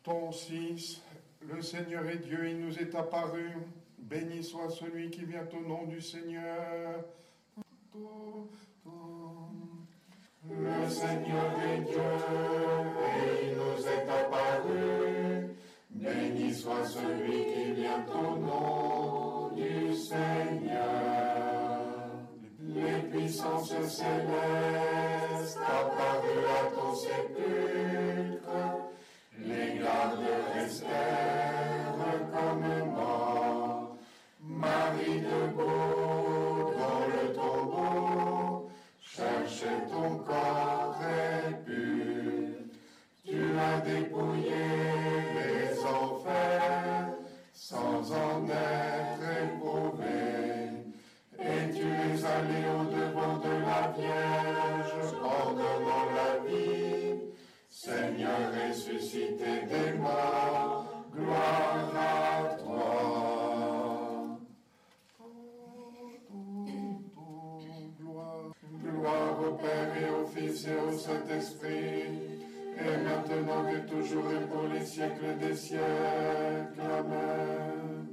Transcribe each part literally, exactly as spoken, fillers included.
ton Fils, le Seigneur est Dieu, il nous est apparu. Béni soit celui qui vient au nom du Seigneur. Le Seigneur est Dieu, et il nous est apparu. Béni soit celui qui vient au nom du Seigneur. Les puissances célestes apparurent à ton sépulcre. Les gardes restèrent comme morts. Marie debout dans le tombeau cherchait ton corps répulsé. Tu as dépouillé les enfers sans en être éprouvé. Et tu es allé au-devant de la Vierge en donnant la vie. Seigneur ressuscité des morts, gloire à toi. Gloire, Gloire au Père et au Fils et au Saint-Esprit, et maintenant et toujours et pour les siècles des siècles. Amen.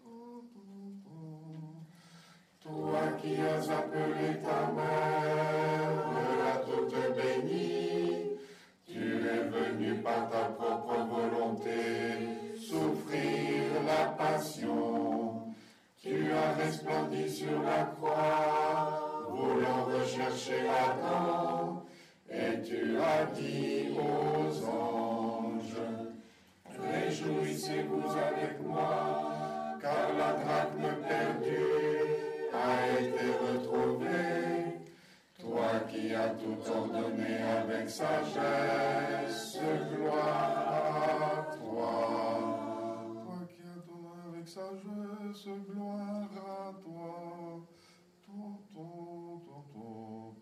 Toi qui as appelé ta mère, la toute bénie, tu es venu par ta propre volonté souffrir la passion. Tu as resplendi sur la croix, voulant rechercher Adam, et tu as dit aux anges, réjouissez-vous avec moi, car la drachme perdue a été retrouvée. Toi qui as tout ordonné avec sagesse, gloire à toi. toi qui as donné avec sagesse, gloire à toi. Ton, ton, ton, ton,